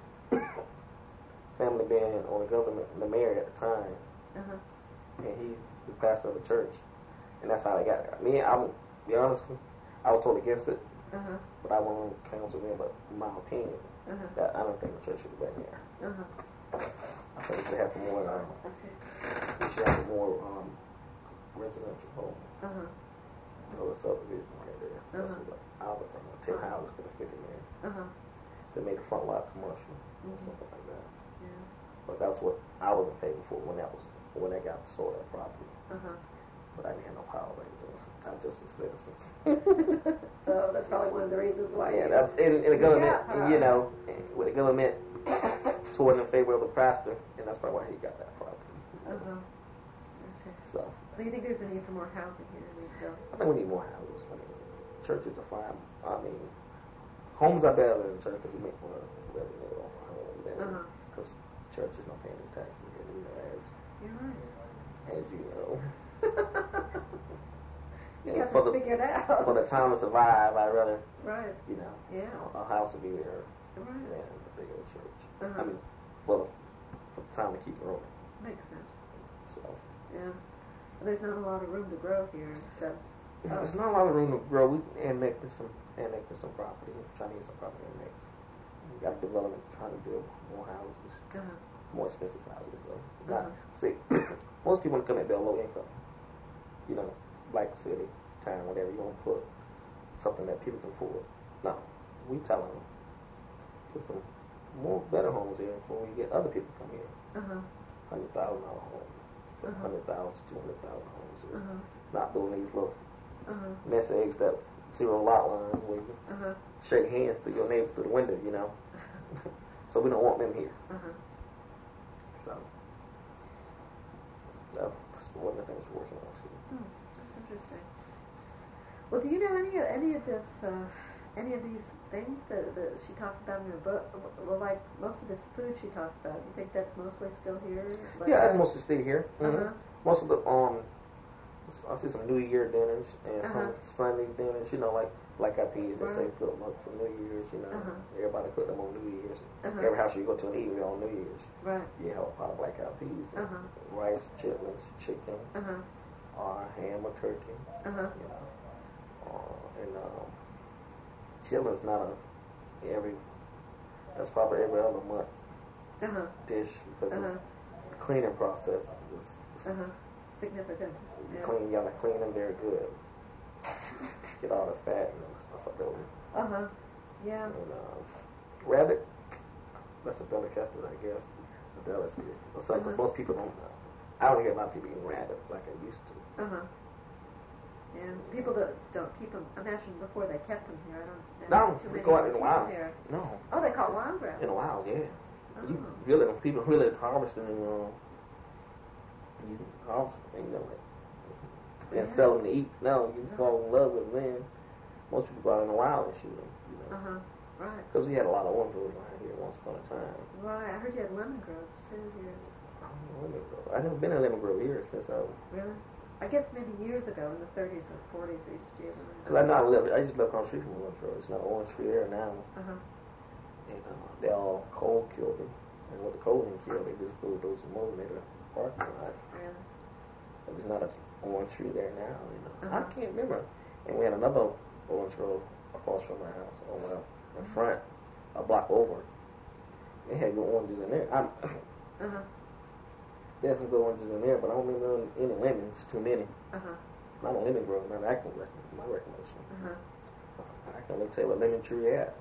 family being on the government, the mayor at the time, Uh huh. and he the pastor of the church, and that's how they got it. Me, I'm be honest, with you, I was totally against it, Uh huh. but I went on council then. But in my opinion, Uh huh. that I don't think the church should have been there. Uh huh. I think we should have more. Um, That's it. we should have more um, residential homes. Uh huh. You know, the subdivision right there. That's Uh-huh. what I was thinking. Ten houses could have fit in there. Uh huh. They made the front lot commercial or Mhm. something like that. Yeah. But that's what I was in favor for when that was when they got sold that property. Uh huh. But I didn't have no power back then. I'm just a citizen. So that's probably one of the reasons why. Yeah, you- that's in, in the government. Yeah, and, you know, with the government toward in favor of the pastor, and that's probably why he got that property. Uh huh. So So you think there's a need for more housing here in Edendale? I think we need more houses. I mean, churches are fine. I mean, homes are better than churches. You make more revenue off a home Uh-huh. because churches don't pay any taxes, you know, as You're right. as you know. You know, have for to the figure it out. for the time to survive, I'd rather, Right. you know, Yeah. a, a house would be there Right. than a bigger church. Uh-huh. I mean, for for the time to keep growing. Makes sense. So Yeah. Well, there's not a lot of room to grow here, except. Oh. there's not a lot of room to grow. We annexed some annexed some property, trying to get some property annexed. We got development trying to build more houses, Uh-huh. more expensive houses though. Uh-huh. Not see, most people come at they're low income. You know, like city, town, whatever. You want to put something that people can afford. No, we telling them put some more better homes in before we get other people come in. Uh-huh. Hundred thousand dollar homes, from Uh-huh. hundred thousand to two hundred thousand homes. Here. Uh-huh. Not doing these little Uh-huh. nest eggs that zero lot lines where you Uh-huh. shake hands through your neighbor through the window, you know. So we don't want them here. Uh-huh. So no, that's one of the things we're working on too. Hmm. That's interesting. Well, do you know any of any of this, uh, any of these things that, that she talked about in her book? Well, like most of this food she talked about, you think that's mostly still here? Like, Yeah, I mostly stay here. Mm-hmm. Uh-huh. Most of the um, I see some New Year dinners and some Uh-huh. Sunday dinners. You know, like black eyed peas. They say Right. cook them up for New Year's. You know, Uh-huh. everybody cook them on New Year's. Uh-huh. Every house you go to and eat on New Year's, Right. you have a pot of black eyed peas, and Uh-huh. rice, chitlins, chicken, Uh-huh. or ham or turkey. Uh-huh. You know, uh, and um, chillin's not a every. That's probably every other month Uh-huh. dish because Uh-huh. it's, the cleaning process is, is Uh-huh. Significant. you Yeah. clean. You gotta clean them very good. Get all the fat and stuff like that. Uh-huh. Yeah. And um, rabbit, that's a delicacy, I guess. A delicacy. Because Uh-huh. most people don't. I don't hear a lot of people eating rabbit like I used to. Uh-huh. And people that don't keep them, imagine before they kept them here. I don't No, know. Too they many go out in the people wild. Here. No, Oh, they call wild rabbit. in the wild, yeah. Oh. You really, people really harvest them and uh, you harvest them, you know, like, and Yeah. sell them to eat. No, you fall in love with them. Then most people go out in the wild and shoot them, you know. Uh-huh. Right. Because we had a lot of orange groves around here once upon a time. Right. I heard you had lemon groves too here. I don't know, lemon grove. I've never been in a lemon grove here since I was. Really? I guess maybe years ago in the thirties or forties there used to be a lemon Because I know I live, I just live across the street from a lemon grove. It's not an orange tree there now. Uh-huh. And uh, they all cold killed them. And with the cold and killed, they just bulldozed them over and made a parking lot. Really? But there's not an orange tree there now, you know. Uh-huh. I can't remember. And we had another orange grove across from my house. Oh well, in front, a block over. They had good oranges in there. I'm, Uh-huh. there's some good oranges in there, but I don't remember any lemons. Too many. Uh-huh. Not a lemon grove. Not I can recommend my recommendation. Uh-huh. I can only tell you what lemon tree at.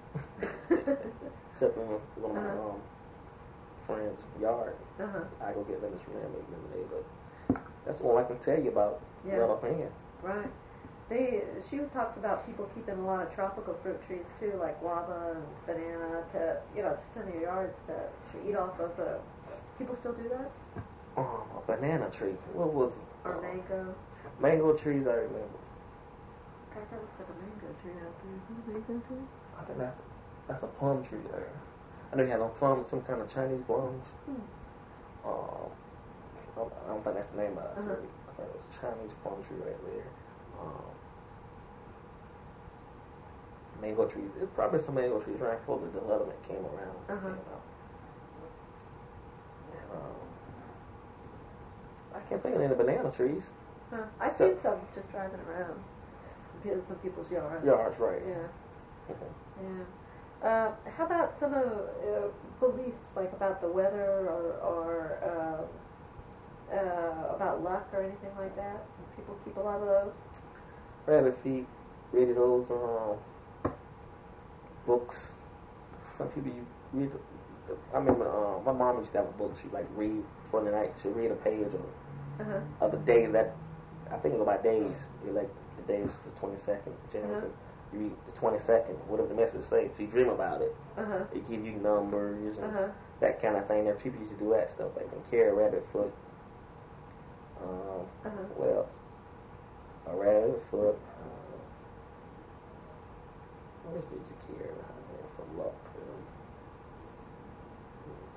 Except in one of my Uh-huh. um, friends' yard. Uh-huh. I go get lemons from there and make lemonade. But that's all I can tell you about Yeah. right offhand. Right. They, she was talks about people keeping a lot of tropical fruit trees too, like guava and banana, to, you know, just in their yards to, to eat off of. Uh, people still do that? Um, a banana tree. What was it? Or Uh, mango? Mango trees, I remember. God, that looks like a mango tree out there. Is that a mango tree? I think that's that's a plum tree there. I know you had no plums, some kind of Chinese plums. Hmm. Um, I don't- I don't think that's the name of it. Uh-huh. I think it was a Chinese plum tree right there. Um, mango trees. It's probably some mango trees right before the development came around. Uh-huh. You know. And, um, I can't think of any banana trees. Huh. I've So- seen some just driving around in some people's yards. Yards, right. Yeah. Mhm. Yeah. Uh, how about some of uh, beliefs, like about the weather or, or uh, uh, about luck or anything like that? People keep a lot of those. Rabbit feet, read those um, books. Some people you read. I remember uh, my mom used to have a book. She like read for the night. She read a page of, Uh-huh. of the day that I think it was by days. You like the day is the twenty second January. Uh-huh. You read the twenty second, whatever the message says. So you dream about it. Uh-huh. It give you numbers and Uh-huh. that kind of thing. There people used to do that stuff. Like when carry a rabbit foot. Um, Uh-huh. What else? A rabbit foot. Uh, what else they used to carry around there for luck?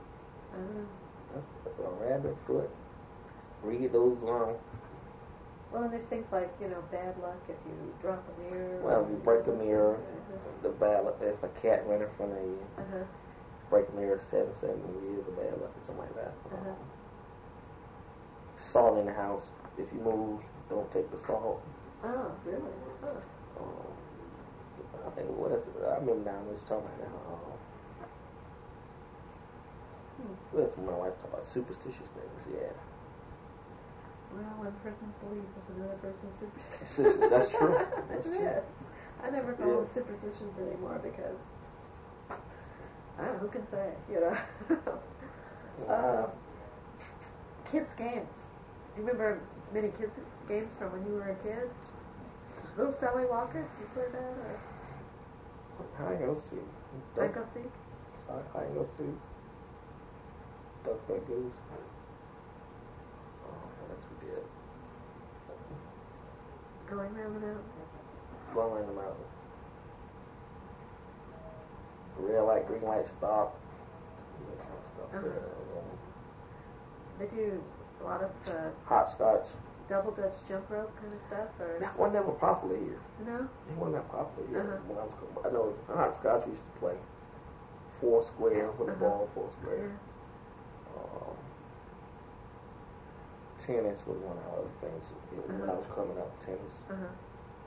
Um, Uh-huh. That's a rabbit foot. Read those um Well, and there's things like, you know, bad luck if you drop a mirror. Well, if you break a mirror, Uh-huh. the bad luck. If a cat ran in front of you, Uh-huh. break a mirror, seven, seven years, the bad luck, or something like that. Uh-huh. Um, salt in the house. If you move, don't take the salt. Oh, really? Huh. Um, I think what is it? I remember now what you're talking about now. Um, Hmm. That's when my wife talked about superstitious things. Yeah, Well, one person's belief is another person's superstition. Superstition, that's true. That's true. Yes. I never call Yeah. them superstitions anymore because, I don't know, who can say, you know. uh, kids' games. Do you remember many kids' games from when you were a kid? Little Sally Walker, you play that? Or Hide and go seek. Hide and go seek? Hide and go seek. Duck, duck, goose. Oh, what else we did? Going round the mountain? Going around the mountain. Red light, green light, stop. That kind of stuff. Uh-huh. there. Um, They do a lot of uh, Hopscotch. double dutch jump rope kind of stuff, or That one never popular here. no? It wasn't that popular here. Uh-huh. When I was, I know it was hopscotch we used to play. Four square with a Uh-huh. ball, four square. Yeah. Um, tennis was one of the other things when I Uh-huh. was coming up. Tennis, Uh huh.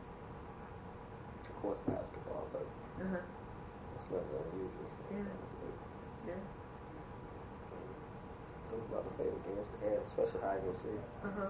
of course, basketball, but Uh huh. it's nothing unusual. Yeah. Yeah. Those were my favorite games we had, especially hide and seek. Uh huh.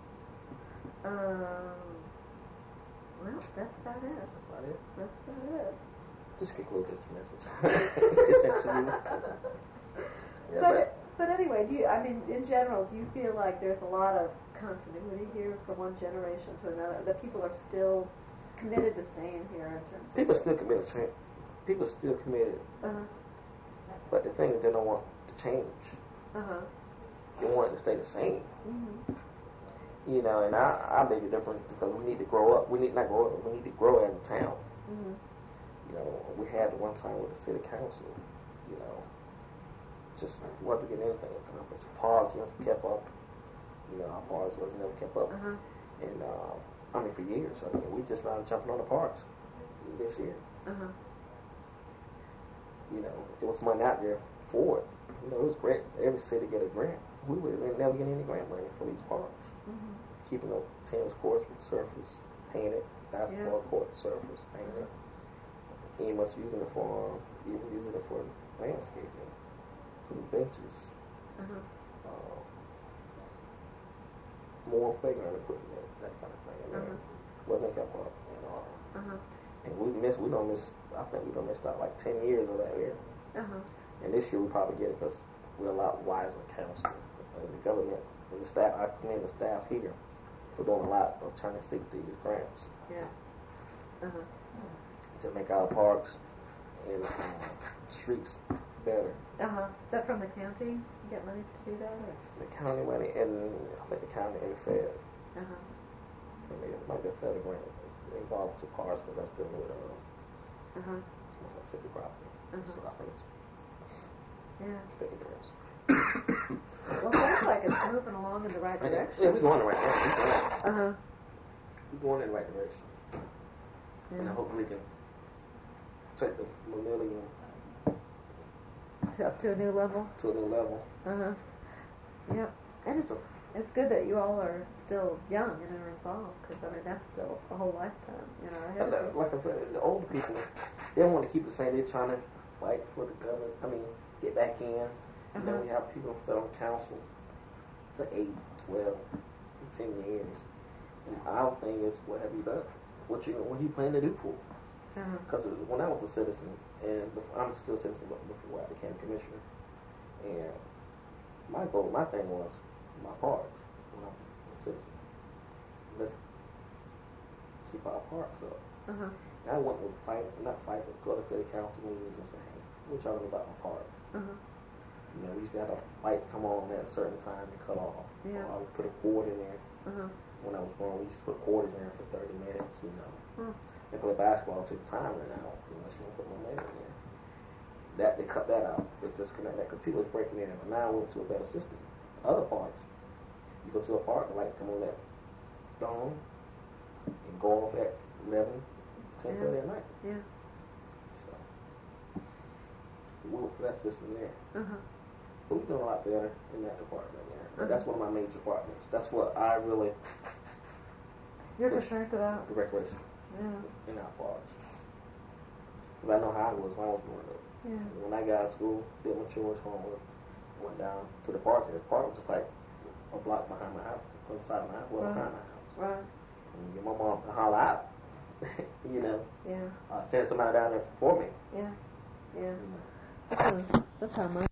Um. Well, that's about it. That's about it. That's about it. Just conclude this message. This interview. Yeah, But but but anyway, do you? I mean, in general, do you feel like there's a lot of continuity here from one generation to another? That people are still committed to staying here in terms people of still committed to change. People still committed, Uh huh. but the thing is they don't want to change. Uh huh. They want it to stay the same. Mhm. You know, and I, I may be different because we need to grow up. We need not grow up. We need to grow as a town. Mhm. You know, we had one time with the city council. You know, just wasn't getting anything accomplished. Parks wasn't kept up. You know, our parks wasn't never kept up. Uh huh. And uh, I mean, for years. I mean, we just not jumping on the parks this year. Uh huh. You know, there was money out there for it. You know, it was great. Every city get a grant. We was never getting any grant money for these parks. Mhm. Keeping the tennis courts with surface painted, basketball Yeah. court surface painted. He was using it for, even using it for landscaping, putting benches, Uh huh. uh, more playground equipment, that kind of thing. And Uh-huh. it wasn't kept up, and all. Uh huh. And we missed, we don't miss. I think we don't missed out like ten years of that here. Uh huh. And this year we probably get it because we're a lot wiser council. And the government and the staff, I commend the staff here for doing a lot of trying to seek these grants Yeah. Uh huh. to make our parks and um, streets better. Uh huh. Is that from the county? You get money to do that? Or? The county money and I think the county and the Fed. Uh huh. I mean, it might be a federal grant involved to parks because that's still with uh, Uh huh. what's that, city property. Uh-huh. So I think it's Yeah. federal grants. Well, it sounds like it's moving along in the right direction. Yeah, we're going in the right direction. Uh huh. We're going in the right direction. And I Yeah. hope we can take the millennium To, up to a new level. to a new level. Uh huh. Yeah. And it's it's good that you all are still young and are involved because I mean that's still a whole lifetime, you know. Ahead And, of uh, like I said, the older people, they don't want to keep it the same. They're trying to fight for the government. I mean, get back in. You know, Uh-huh. we have people sit on council for eight, twelve, ten years. And our thing is, what have you done? What you what you plan to do for? Uh-huh. Because when I was a citizen, and before, I'm still a citizen, but before I became commissioner, and my goal, my thing was my parks when I was a citizen. Let's keep our parks up. Uh-huh. And I went with fight, not fight, but go to city council meetings and say, hey, we're talking about my park. Uh-huh. You know, we used to have the lights come on at a certain time and cut off. Yeah. Or I would put a cord in there. Uh-huh. When I was growing, we used to put quarters in there for thirty minutes, you know. Hmm. And play basketball till the time ran out, unless you want to put no man in there. That, they cut that out. They disconnect that because people was breaking in. But now I went to a better system. Other parks, you go to a park, the lights come on at gone and go off at eleven, ten thirty Yeah. at night. Yeah. So we went for that system there. Uh-huh. So we're doing a lot better in that department. Yeah. But Uh-huh. that's one of my major departments. That's what I really You're push concerned about. the recreation Yeah. in our parks. Because I know how it was when I was growing up. Yeah. When I got out of school, did my chores, homework, went down to the park, and the park was just like a block behind my house, on the side of my house, well Right. behind my house. Right. And get my mom to holler out, you know, Yeah. uh, send somebody down there for me. Yeah. Yeah. That's how, that's how my